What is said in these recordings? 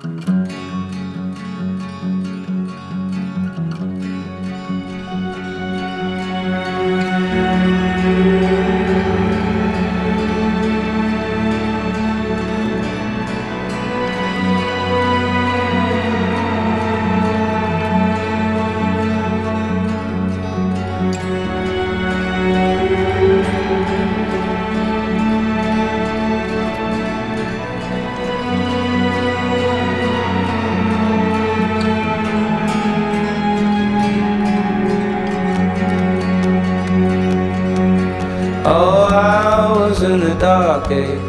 Oh, I was in the dark age,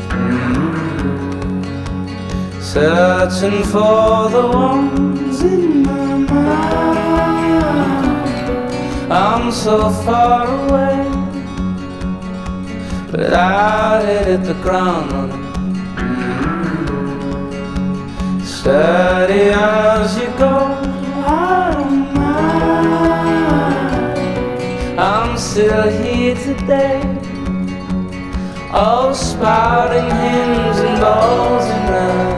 searching for the ones in my mind. I'm so far away, but I hit the ground running, steady as you go. I don't mind, I'm still here today. Oh, spouting hymns and balls and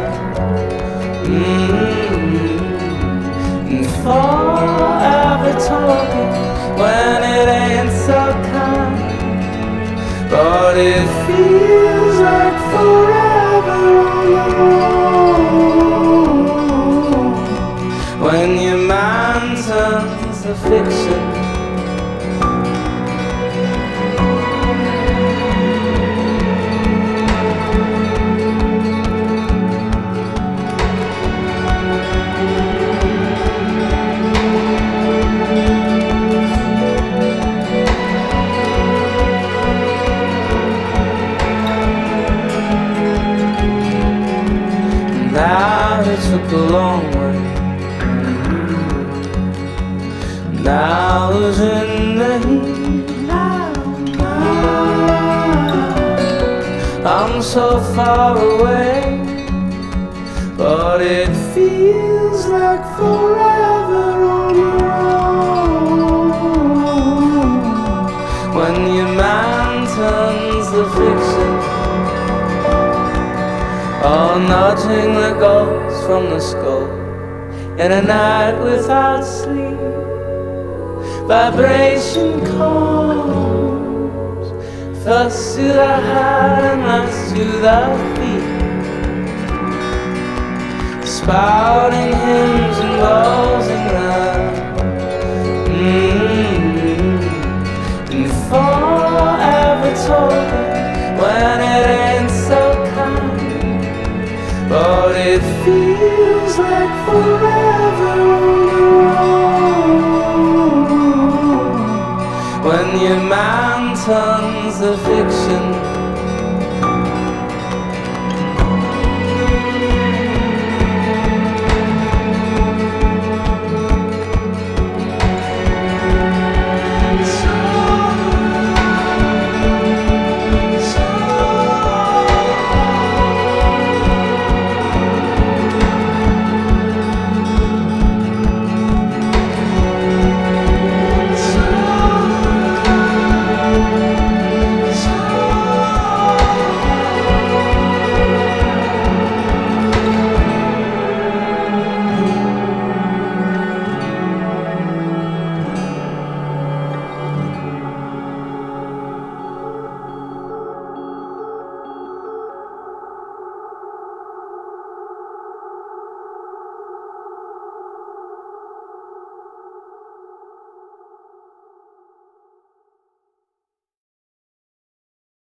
and forever talking when it ain't so kind. But it feels like forever on the road when your mind turns to fiction. Now it took a long way. Now I was in the heat. I'm so far away, but it feels like forever on the road when your mind turns to fiction. Oh, nudging the ghosts from the skull in a night without sleep. Vibration calls first to the heart and last to the feet. Spouting hymns and balls and and forever talking when it ain't so kind. But it feels like forever on the road when your mind turns to fiction.